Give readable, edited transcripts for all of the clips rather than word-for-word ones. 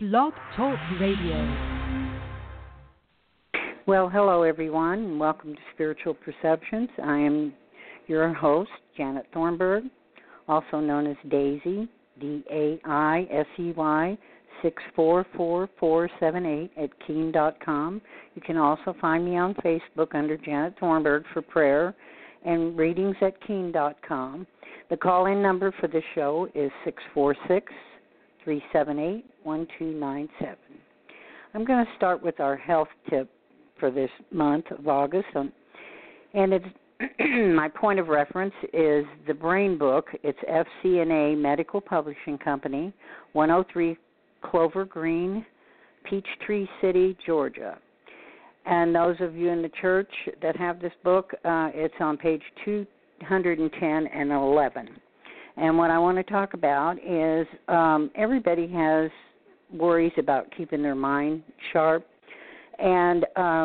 Blog Talk Radio. Well, hello everyone, and welcome to Spiritual Perceptions. I am your host, Janet Thornburg, also known as Daisy, D-A-I-S-E-Y, 644-478 at Keen.com. You can also find me on Facebook under Janet Thornburg for prayer and readings at Keen.com. The call-in number for the show is 646-378-1297. I'm going to start with our health tip for this month of August, and it's my point of reference is the Brain Book. It's FCNA Medical Publishing Company, 103 Clover Green, Peachtree City, Georgia. And those of you in the church that have this book, it's on page 210 and 11. And what I want to talk about is everybody has worries about keeping their mind sharp. And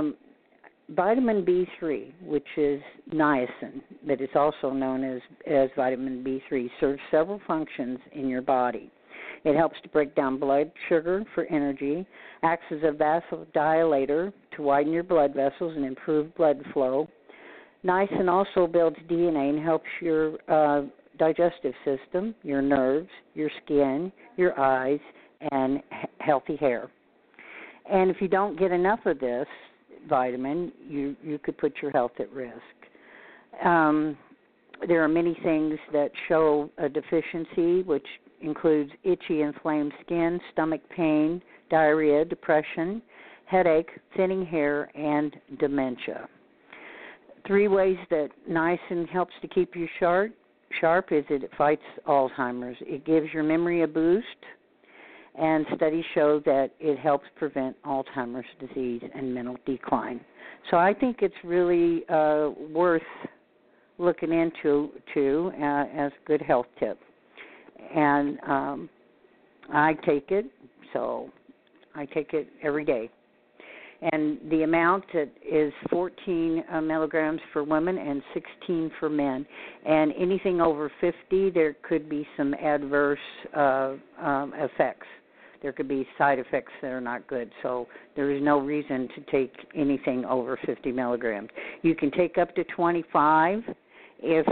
vitamin B3, which is niacin, but it's also known as vitamin B3, serves several functions in your body. It helps to break down blood sugar for energy, acts as a vasodilator to widen your blood vessels and improve blood flow. Niacin also builds DNA and helps your digestive system, your nerves, your skin, your eyes, and healthy hair. And if you don't get enough of this vitamin, you could put your health at risk. There are many things that show a deficiency, which includes itchy, inflamed skin, stomach pain, diarrhea, depression, headache, thinning hair, and dementia. 3 ways that niacin helps to keep you sharp is that it fights Alzheimer's. It gives your memory a boost, and studies show that it helps prevent Alzheimer's disease and mental decline. So I think it's really worth looking into as a good health tip. And I take it, so I take it every day. And the amount is 14 milligrams for women and 16 for men. And anything over 50, there could be some adverse effects. There could be side effects that are not good. So there is no reason to take anything over 50 milligrams. You can take up to 25 if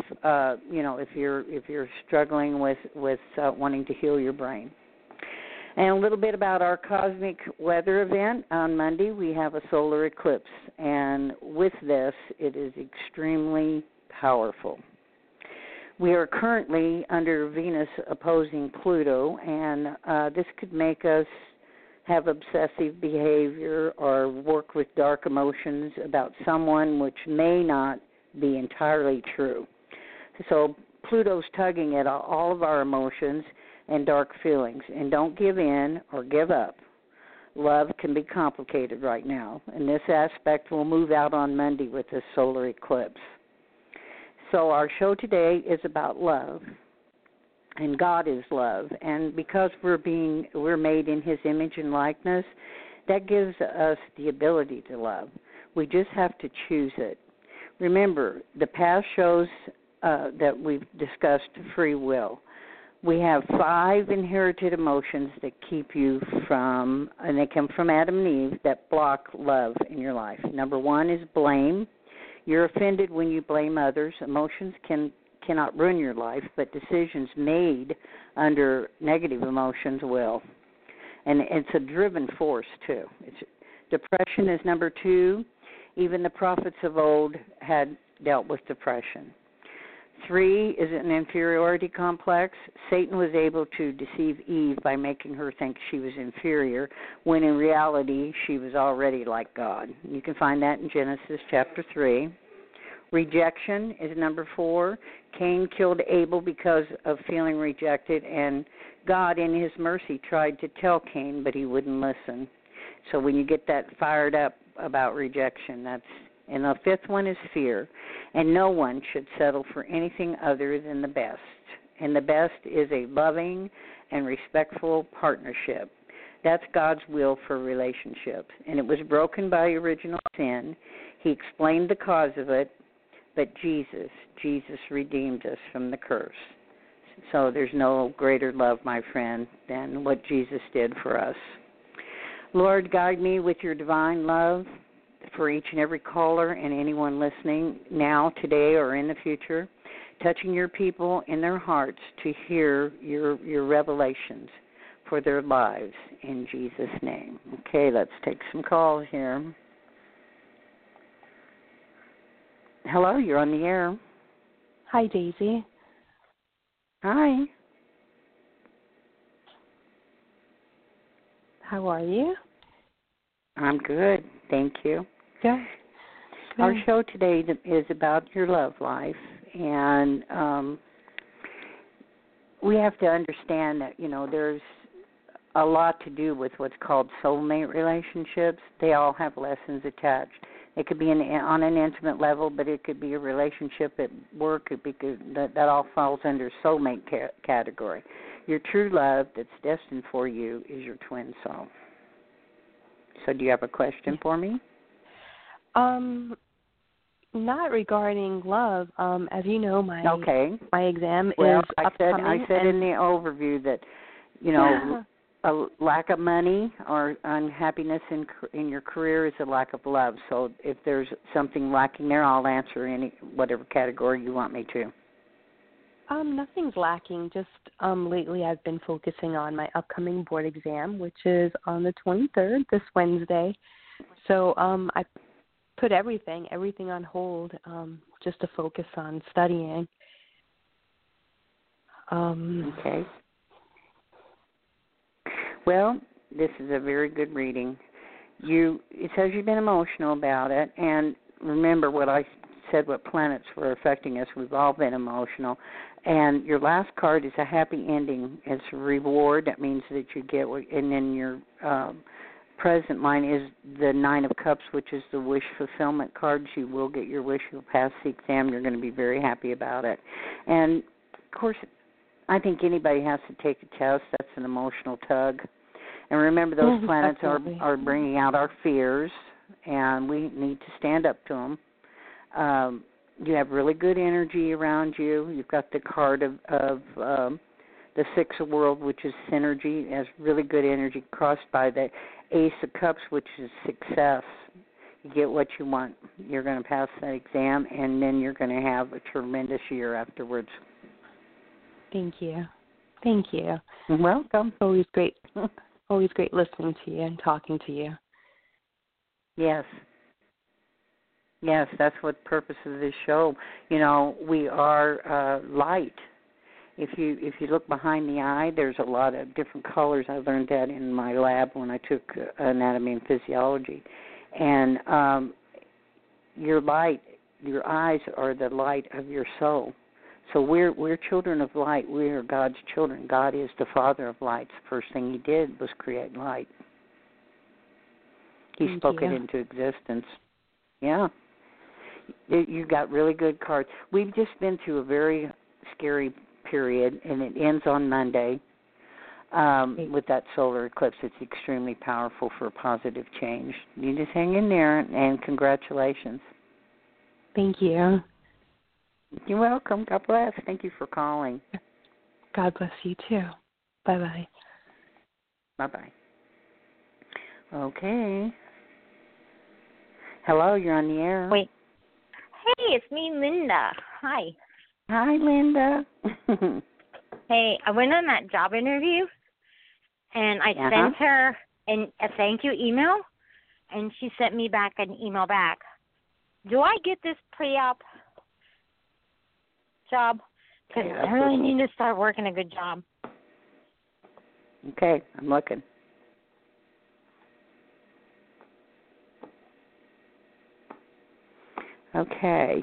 you're struggling with wanting to heal your brain. And a little bit about our cosmic weather event. On Monday, we have a solar eclipse, and with this, it is extremely powerful. We are currently under Venus opposing Pluto, and this could make us have obsessive behavior or work with dark emotions about someone, which may not be entirely true. So Pluto's tugging at all of our emotions and dark feelings, and don't give in or give up. Love can be complicated right now, and this aspect will move out on Monday with this solar eclipse. So our show today is about love, and God is love, and because we're made in His image and likeness, that gives us the ability to love. We just have to choose it. Remember, the past shows that we've discussed free will. We have 5 inherited emotions that keep you from, and they come from Adam and Eve, that block love in your life. Number 1 is blame. You're offended when you blame others. Emotions cannot ruin your life, but decisions made under negative emotions will. And it's a driven force, too. Depression is number 2. Even the prophets of old had dealt with depression. 3 is an inferiority complex. Satan was able to deceive Eve by making her think she was inferior, when in reality she was already like God. You can find that in Genesis chapter 3. Rejection is number 4. Cain killed Abel because of feeling rejected, and God in His mercy tried to tell Cain, but he wouldn't listen. So when you get that fired up about rejection, and the 5th one is fear. And no one should settle for anything other than the best. And the best is a loving and respectful partnership. That's God's will for relationships. And it was broken by original sin. He explained the cause of it, but Jesus redeemed us from the curse. So there's no greater love, my friend, than what Jesus did for us. Lord, guide me with your divine love for each and every caller and anyone listening now, today, or in the future, touching your people in their hearts to hear your revelations for their lives in Jesus' name. Okay, let's take some calls here. Hello, you're on the air. Hi, Daisy. Hi. How are you? I'm good, thank you. Good. Our show today is about your love life, and we have to understand that, there's a lot to do with what's called soulmate relationships. They all have lessons attached. It could be on an intimate level, but it could be a relationship at work. It could be that all falls under soulmate category. Your true love that's destined for you is your twin soul. So do you have a question for me? Not regarding love. As you know, my exam is upcoming. I said in the overview that, a lack of money or unhappiness in your career is a lack of love. So if there's something lacking there, I'll answer whatever category you want me to. Nothing's lacking. Just lately I've been focusing on my upcoming board exam, which is on the 23rd, this Wednesday. So I put everything on hold just to focus on studying. Okay. Well, this is a very good reading. It says you've been emotional about it, and remember what I said, what planets were affecting us. We've all been emotional. And your last card is a happy ending. It's a reward. That means that you get, and then your present line is the Nine of Cups, which is the wish fulfillment cards. You will get your wish. You'll pass the exam. You're going to be very happy about it. And, of course, I think anybody has to take a test. That's an emotional tug. And remember, those planets are bringing out our fears, and we need to stand up to them. You have really good energy around you. You've got the card of the Six of Worlds, which is synergy. It has really good energy, crossed by the Ace of Cups, which is success. You get what you want. You're going to pass that exam, and then you're going to have a tremendous year afterwards. Thank you. Thank you. You're welcome. Always great. Always great listening to you and talking to you. Yes. Yes, that's what the purpose of this show. We are light. If you look behind the eye, there's a lot of different colors. I learned that in my lab when I took anatomy and physiology. And your light, your eyes are the light of your soul. So we're children of light. We are God's children. God is the Father of lights. The first thing He did was create light. He spoke it into existence. Yeah. You got really good cards. We've just been through a very scary period, and it ends on Monday with that solar eclipse. It's extremely powerful for a positive change. You just hang in there, and congratulations. Thank you. You're welcome. God bless. Thank you for calling. God bless you, too. Bye-bye. Bye-bye. Okay. Hello, you're on the air. Wait. Hey, it's me, Linda. Hi. Hi, Linda. Hey, I went on that job interview, and I sent her a thank you email, and she sent me back an email back. Do I get this pre-op job? Because I really need to start working a good job. Okay, I'm looking. Okay.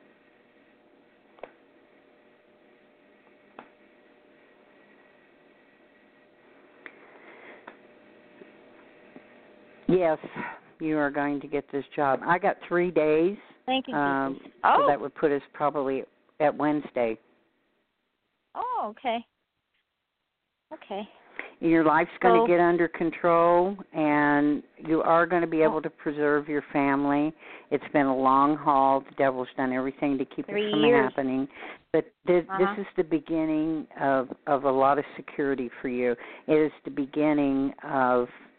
Yes, you are going to get this job. I got 3 days. Thank you, Jesus. So that would put us probably at Wednesday. Oh, okay. Okay. Your life's going to get under control, and you are going to be able to preserve your family. It's been a long haul. The devil's done everything to keep it from happening. But this is the beginning of a lot of security for you. It is the beginning of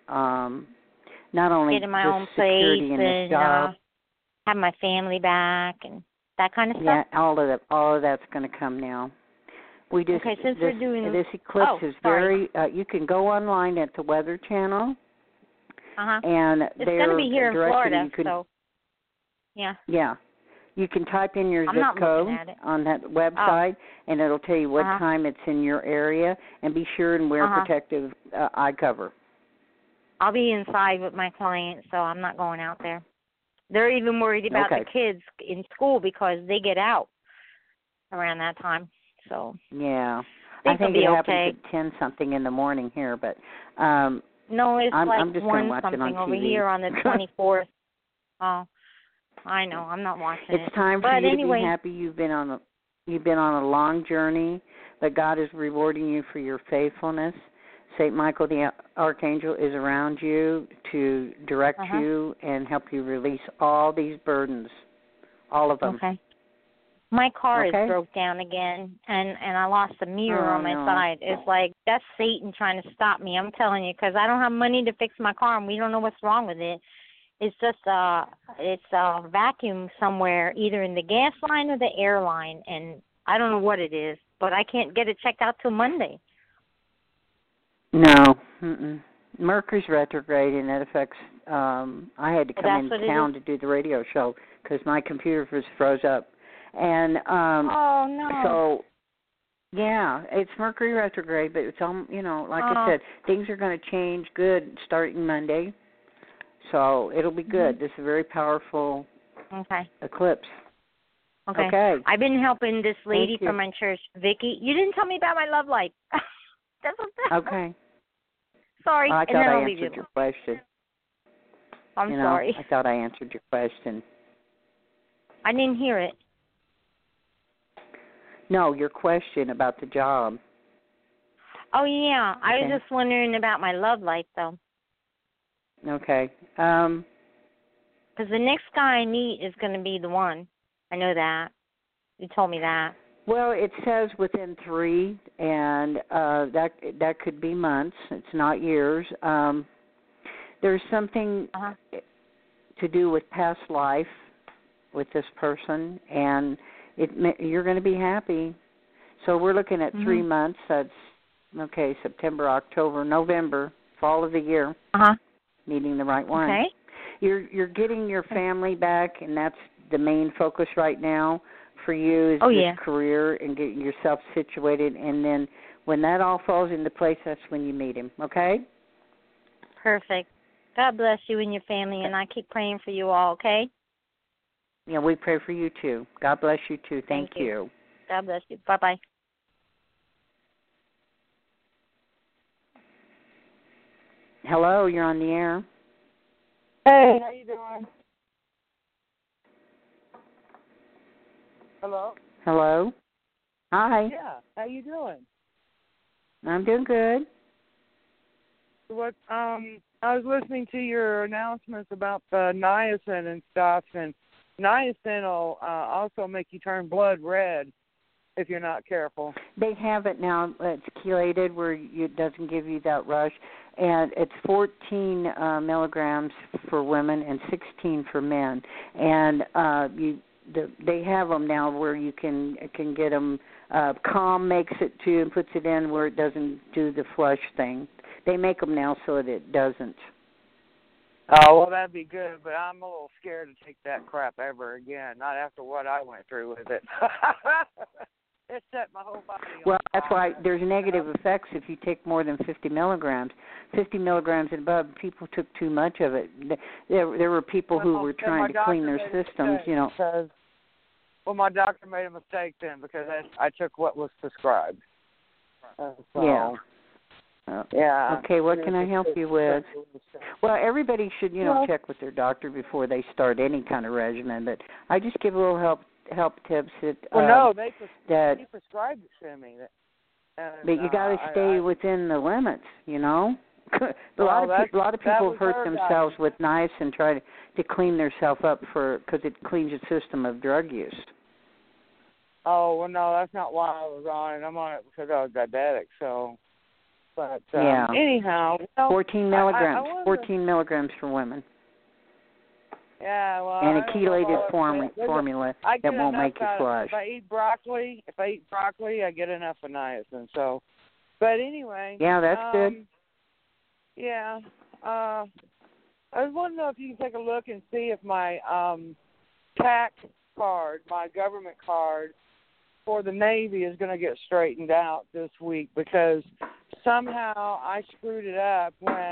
not only get in my just own security place in this and job. have my family back and that kind of Yeah, stuff. all of that's going to come now. We just Okay, since this, we're doing this eclipse is sorry. very. You can go online at the Weather Channel, and it's they're going to be here in Florida, you can, so yeah. Yeah, you can type in your I'm zip not code looking at it. on that website, and it'll tell you what time it's in your area. And be sure and wear protective eye cover. I'll be inside with my clients, so I'm not going out there. They're even worried about the kids in school because they get out around that time. So yeah, I think it happens at 10 something in the morning here, but no, it's I'm just 1 watch something it on over TV. here on the 24th. Oh, I know. I'm not watching it. It's time for you to be happy. You've been on a long journey, but God is rewarding you for your faithfulness. St. Michael the Archangel is around you to direct you and help you release all these burdens, all of them. Okay. My car is broke down again, and I lost a mirror on my side. It's like that's Satan trying to stop me. I'm telling you, because I don't have money to fix my car, and we don't know what's wrong with it. It's just it's a vacuum somewhere, either in the gas line or the air line, and I don't know what it is, but I can't get it checked out till Monday. No. Mercury's retrograde, and it affects. I had to come in town to do the radio show because my computer was froze up, and oh no. So yeah, it's Mercury retrograde, but it's like I said, things are going to change good starting Monday, so it'll be good. This is a very powerful eclipse. Okay. I've been helping this lady from my church, Vicky. You didn't tell me about my love life. That's okay. Sorry. I thought I answered your question. I'm sorry. I thought I answered your question. I didn't hear it. No, your question about the job. Oh, yeah. I was just wondering about my love life, though. Okay. Because the next guy I meet is going to be the one. I know that. You told me that. Well, it says within 3, and that could be months. It's not years. There's something to do with past life with this person, and you're going to be happy. So we're looking at 3 months. That's September, October, November, fall of the year. Meeting the right one. Okay. You're getting your family back, and that's the main focus right now for you is this career and getting yourself situated. And then when that all falls into place, that's when you meet him. Okay? Perfect. God bless you and your family, and I keep praying for you all. Okay? Yeah, we pray for you too. God bless you too. Thank you. God bless you. Bye-bye. Hello, you're on the air. Hey, how you doing? Hello? Hello? Hi. Yeah, how you doing? I'm doing good. What? I was listening to your announcements about the niacin and stuff, and niacin will also make you turn blood red if you're not careful. They have it now. It's chelated where it doesn't give you that rush. And it's 14 milligrams for women and 16 for men. And they have them now where you can get them. Calm makes it too and puts it in where it doesn't do the flush thing. They make them now so that it doesn't. Oh, well, that'd be good, but I'm a little scared to take that crap ever again, not after what I went through with it. It set my whole body on Well, that's fire. why there's negative effects if you take more than 50 milligrams. 50 milligrams and above, people took too much of it. There were people who were trying to clean their systems, Well, my doctor made a mistake then because I took what was prescribed. Yeah. Yeah. Okay, what can I help you with? Well, everybody should, check with their doctor before they start any kind of regimen, but I just give a little help tips that they prescribed it to me. But you got to stay within the limits, A lot of people have hurt themselves with niacin trying to clean themselves up because it cleans your system of drug use. Oh, well, no, that's not why I was on it. I'm on it because I was diabetic, so. But Yeah. anyhow, 14 milligrams. I 14 milligrams for women. Yeah, well, And a I don't know chelated how formula I get that won't enough make you out of it. flush. If I eat broccoli, I get enough of niacin. So, but anyway. Yeah, that's good. Yeah. I was wondering if you can take a look and see if my tax card, my government card for the Navy is going to get straightened out this week, because somehow I screwed it up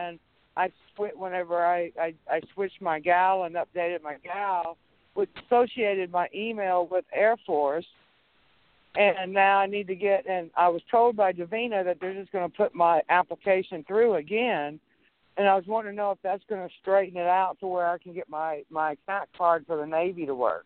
whenever I switched my gal and updated my gal, which associated my email with Air Force, and now I need to and I was told by Davina that they're just going to put my application through again, and I was wanting to know if that's going to straighten it out to where I can get my account card for the Navy to work.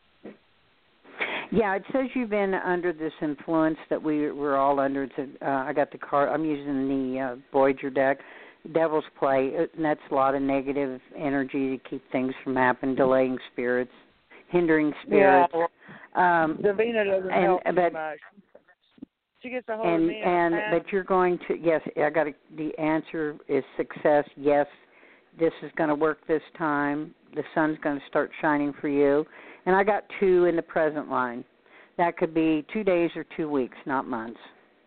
Yeah, it says you've been under this influence that we're all under. I got the card. I'm using the Voyager deck. Devil's Play, and that's a lot of negative energy to keep things from happening, delaying spirits, hindering spirits. Yeah, Davina doesn't help too much. She gets a hold of me. But you're going to, yes, the answer is success. Yes, this is going to work this time. The sun's going to start shining for you. And I got 2 in the present line. That could be 2 days or 2 weeks, not months.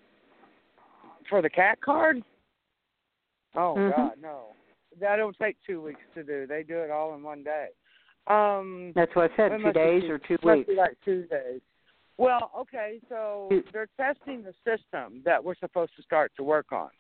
For the cat card? Oh, mm-hmm. God, no. That don't take 2 weeks to do. They do it all in one day. That's what I said, 2 days or 2 weeks. Must be like 2 days. Well, okay, so they're testing the system that we're supposed to start to work on.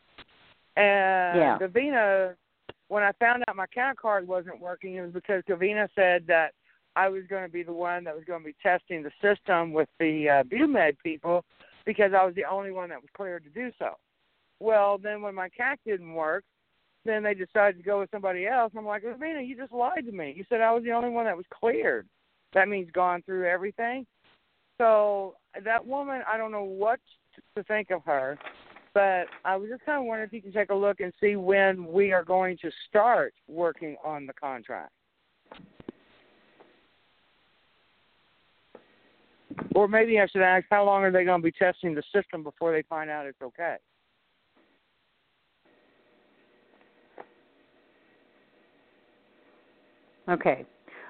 And Davina, when I found out my account card wasn't working, it was because Davina said that I was going to be the one that was going to be testing the system with the BUMED people, because I was the only one that was cleared to do so. Well, then when my CAC didn't work, then they decided to go with somebody else. I'm like, Davina, you just lied to me. You said I was the only one that was cleared. That means gone through everything. So that woman, I don't know what to think of her, but I was just kind of wondering if you can take a look and see when we are going to start working on the contract. Or maybe I should ask, how long are they going to be testing the system before they find out it's okay? Okay.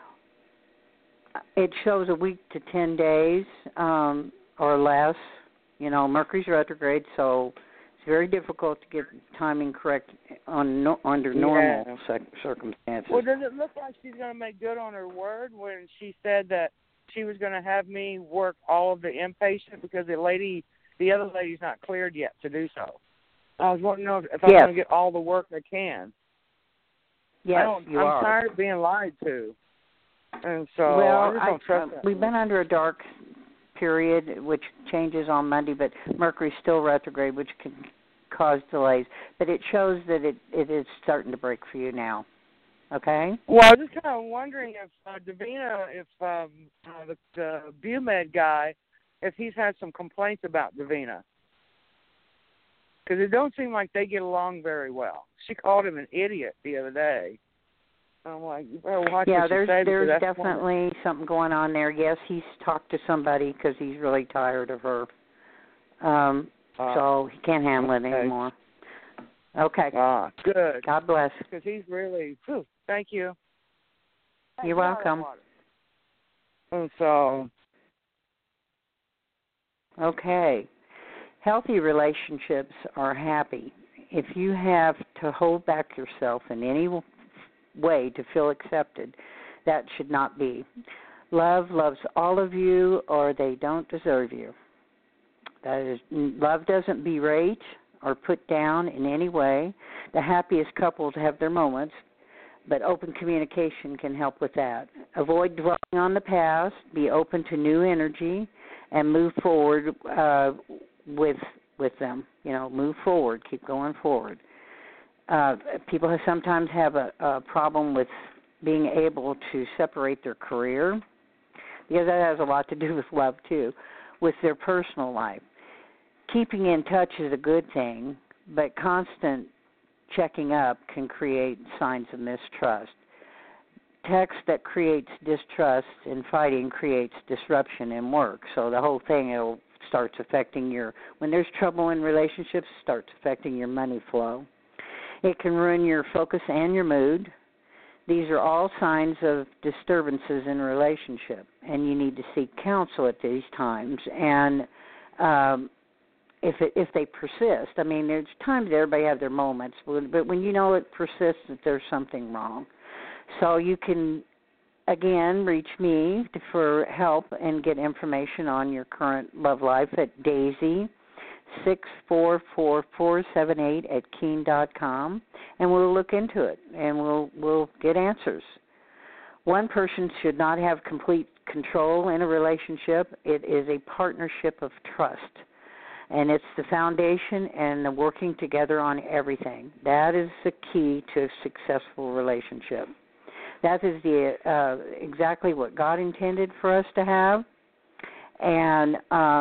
It shows a week to 10 days or less. You know, Mercury's retrograde, so it's very difficult to get timing correct under normal circumstances. Well, does it look like she's going to make good on her word when she said that she was going to have me work all of the inpatient, because the other lady's not cleared yet to do so? I was wanting to know if I'm going to get all the work I can. Yes, I'm tired of being lied to. And so I just don't trust that. We've been under a dark period, which changes on Monday, but Mercury's still retrograde, which can cause delays. But it shows that it is starting to break for you now. Okay? Well, I was just kind of wondering if Davina, if the BUMED guy, if he's had some complaints about Davina. Because it don't seem like they get along very well. She called him an idiot the other day. I'm like, you better watch what you say. There's definitely something going on there. Yes, he's talked to somebody because he's really tired of her. So he can't handle it anymore. Okay. Good. God bless. Because he's really, thank you. You're welcome. And so. Okay. Healthy relationships are happy. If you have to hold back yourself in any way to feel accepted, that should not be. Love loves all of you, or they don't deserve you. That is, love doesn't berate or put down in any way. The happiest couples have their moments, but open communication can help with that. Avoid dwelling on the past. Be open to new energy, and move forward with them. You know, move forward. Keep going forward. People sometimes have a problem with being able to separate their career, because that has a lot to do with love too, with their personal life. Keeping in touch is a good thing, but constant checking up can create signs of mistrust. Text that creates distrust and fighting creates disruption in work, so the whole thing will starts affecting when there's trouble in relationships, it starts affecting your money flow. It can ruin your focus and your mood. These are all signs of disturbances in a relationship, and you need to seek counsel at these times. And if they persist, I mean, there's times everybody have their moments, but when you know it persists, that there's something wrong. So you can, again, reach me for help and get information on your current love life at Daisy 644-478@keen.com, and we'll look into it and we'll get answers. One person should not have complete control in a relationship. It is a partnership of trust, and it's the foundation and the working together on everything. That is the key to a successful relationship. That is exactly what God intended for us to have, and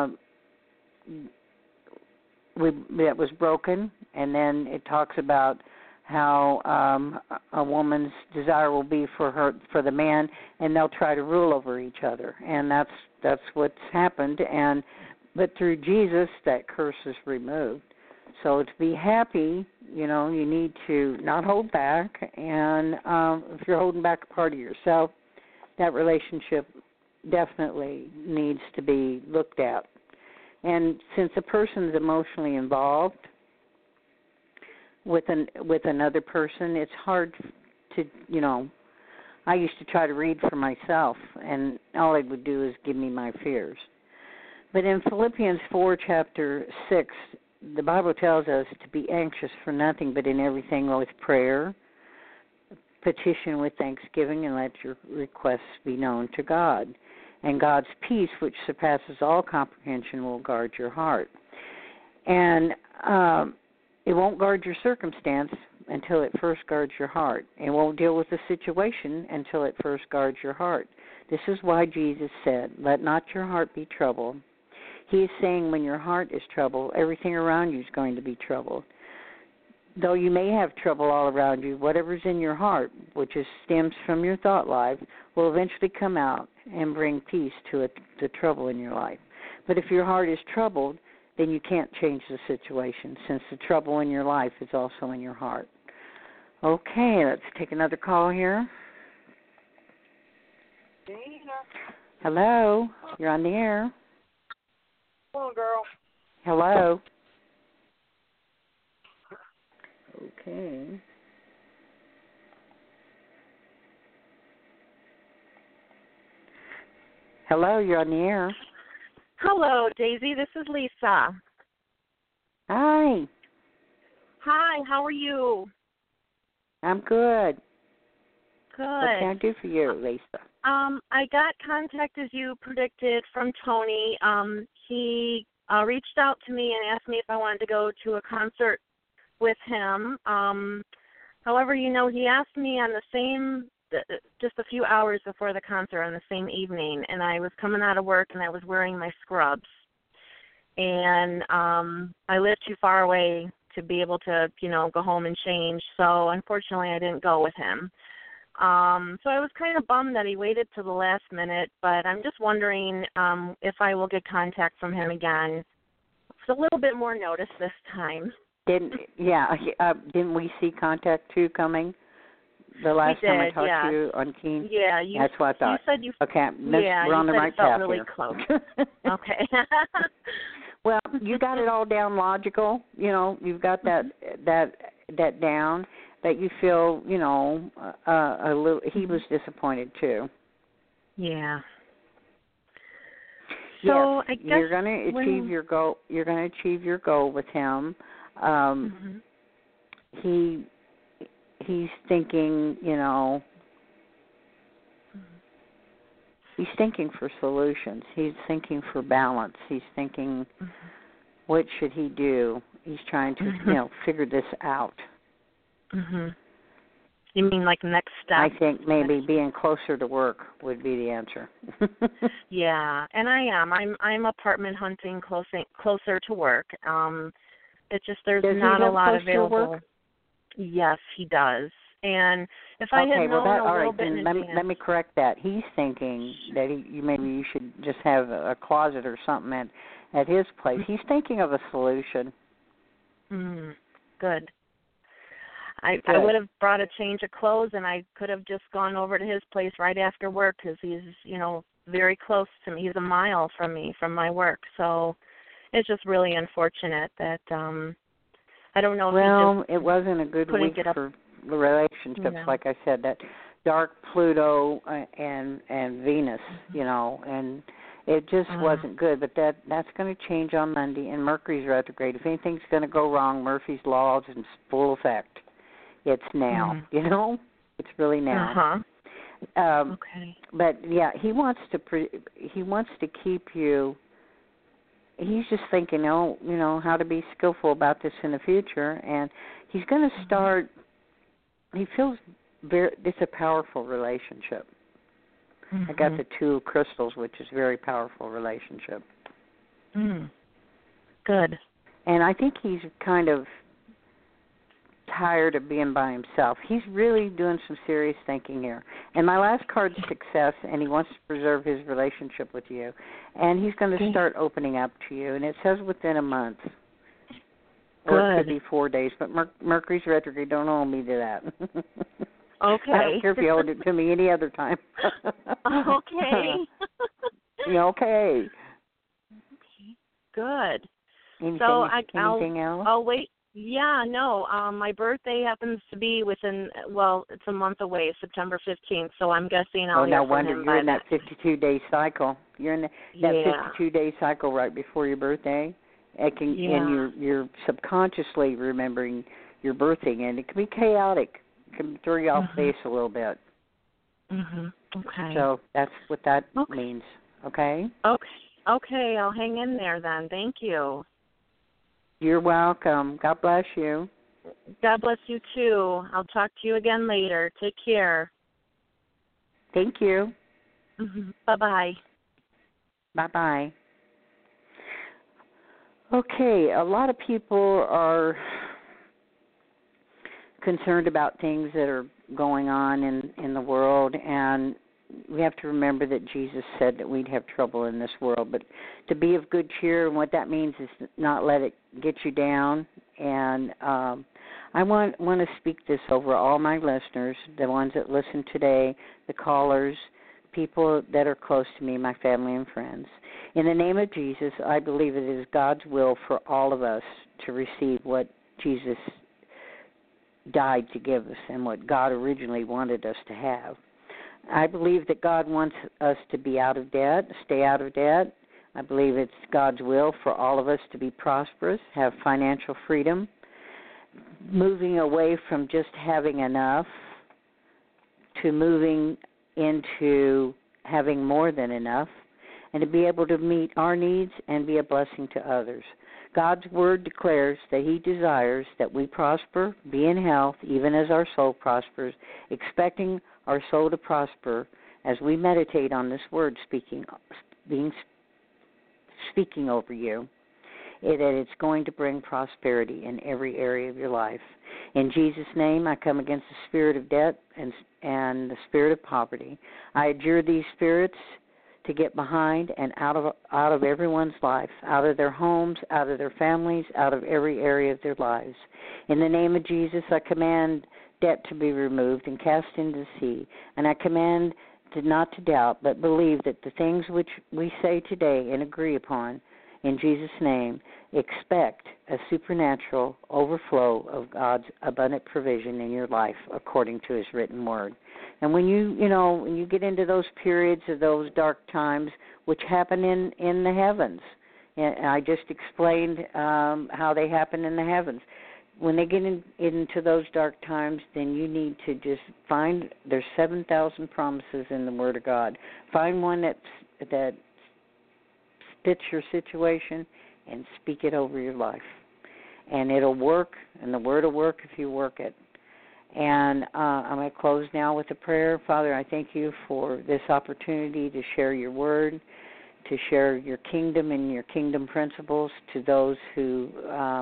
that was broken. And then it talks about how a woman's desire will be for the man, and they'll try to rule over each other, and that's what's happened. But through Jesus, that curse is removed. So to be happy, you need to not hold back. And if you're holding back a part of yourself, that relationship definitely needs to be looked at. And since a person's emotionally involved with another person, it's hard to, I used to try to read for myself, and all it would do is give me my fears. But in Philippians 4, chapter 6, the Bible tells us to be anxious for nothing, but in everything with prayer, petition with thanksgiving, and let your requests be known to God. And God's peace, which surpasses all comprehension, will guard your heart. And it won't guard your circumstance until it first guards your heart. It won't deal with the situation until it first guards your heart. This is why Jesus said, "Let not your heart be troubled." He is saying when your heart is troubled, everything around you is going to be troubled. Though you may have trouble all around you, whatever's in your heart, which stems from your thought life, will eventually come out and bring peace to the trouble in your life. But if your heart is troubled, then you can't change the situation, since the trouble in your life is also in your heart. Okay, let's take another call here. Dana. Hello, you're on the air. Come on, girl. Hello. Okay. Hello, you're on the air. Hello, Daisy. This is Lisa. Hi. Hi, how are you? I'm good. Good. What can I do for you, Lisa? I got contact as you predicted from Tony. He reached out to me and asked me if I wanted to go to a concert with him. However, he asked me on the same, just a few hours before the concert on the same evening, and I was coming out of work and I was wearing my scrubs. And I live too far away to be able to, go home and change. So unfortunately, I didn't go with him. So I was kind of bummed that he waited till the last minute, but I'm just wondering if I will get contact from him again. It's a little bit more notice this time. Didn't we see Contact 2 coming the last time I talked to you on Keen? Yeah, that's what I thought. You said you. Okay, yeah, we're on the right felt path really here. Close. Okay. Well, you got it all down logical. You've got that down. That you feel, a little. He was disappointed too. Yeah. So yes, I guess you're going to achieve your goal. You're going to achieve your goal with him. He's thinking, he's thinking for solutions. He's thinking for balance. He's thinking, what should he do? He's trying to, figure this out. You mean like next step? I think maybe being closer to work would be the answer. Yeah, and I am. I'm apartment hunting closer to work. It's just there's not a lot available. Yes, he does. And if I had known a little bit in advance. Let me correct that. He's thinking that you should just have a closet or something at his place. He's thinking of a solution. Good. I would have brought a change of clothes, and I could have just gone over to his place right after work because he's, very close to me. He's a mile from me, from my work. So it's just really unfortunate that I don't know if Well, it wasn't a good week for the relationships, like I said, that dark Pluto and Venus, and it just wasn't good. But that's going to change on Monday, and Mercury's retrograde. If anything's going to go wrong, Murphy's Law is in full effect. It's now, It's really now. Okay. But yeah, he wants to keep you. He's just thinking, how to be skillful about this in the future, and he's going to start. He feels it's a powerful relationship. I got the 2 of crystals, which is a very powerful relationship. Good. And I think he's kind of tired of being by himself. He's really doing some serious thinking here. And my last card's success, and he wants to preserve his relationship with you. And he's going to start opening up to you. And it says within a month. Or it could be 4 days. But Mercury's retrograde. Don't hold me to that. Okay. I don't care if you hold it to me any other time. Okay. Okay. Good. Anything else? I'll wait. Yeah, no. My birthday happens to be it's a month away, September 15th, so I'm guessing I'll hear from him you're in that 52-day cycle. You're in that 52-day cycle right before your birthday. And you're subconsciously remembering your birthday, and it can be chaotic. It can throw you off base a little bit. Okay. So that's what that means, okay? Okay, I'll hang in there then. Thank you. You're welcome. God bless you. God bless you, too. I'll talk to you again later. Take care. Thank you. Bye-bye. Bye-bye. Okay, a lot of people are concerned about things that are going on in the world, and we have to remember that Jesus said that we'd have trouble in this world, but to be of good cheer, and what that means is not let it get you down. And I want to speak this over all my listeners, the ones that listen today, the callers, people that are close to me, my family and friends. In the name of Jesus, I believe it is God's will for all of us to receive what Jesus died to give us and what God originally wanted us to have. I believe that God wants us to be out of debt, stay out of debt. I believe it's God's will for all of us to be prosperous, have financial freedom, moving away from just having enough to moving into having more than enough, and to be able to meet our needs and be a blessing to others. God's word declares that he desires that we prosper, be in health, even as our soul prospers, expecting our soul to prosper as we meditate on this word speaking over you, that it's going to bring prosperity in every area of your life. In Jesus' name, I come against the spirit of debt and the spirit of poverty. I adjure these spirits to get behind and out of everyone's life, out of their homes, out of their families, out of every area of their lives. In the name of Jesus, I command debt to be removed and cast into the sea, and I command not to doubt, but believe that the things which we say today and agree upon, in Jesus' name, expect a supernatural overflow of God's abundant provision in your life according to his written word. And when when you get into those periods of those dark times, which happen in the heavens, and I just explained how they happen in the heavens. When they get into those dark times, then you need to just find, there's 7,000 promises in the Word of God. Find one that fits your situation and speak it over your life. And it'll work, and the Word will work if you work it. And I'm going to close now with a prayer. Father, I thank you for this opportunity to share your Word, to share your kingdom and your kingdom principles to those who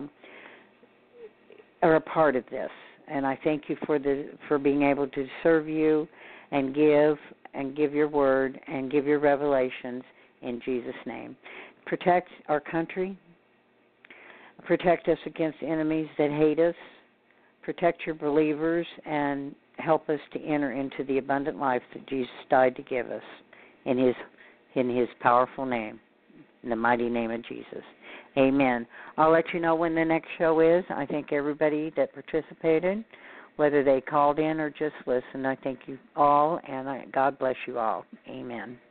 are a part of this. And I thank you for being able to serve you and give your word and give your revelations in Jesus' name. protect our country. Protect us against enemies that hate us. Protect your believers and help us to enter into the abundant life that Jesus died to give us in his powerful name, in the mighty name of Jesus. Amen. I'll let you know when the next show is. I thank everybody that participated, whether they called in or just listened. I thank you all, and God bless you all. Amen.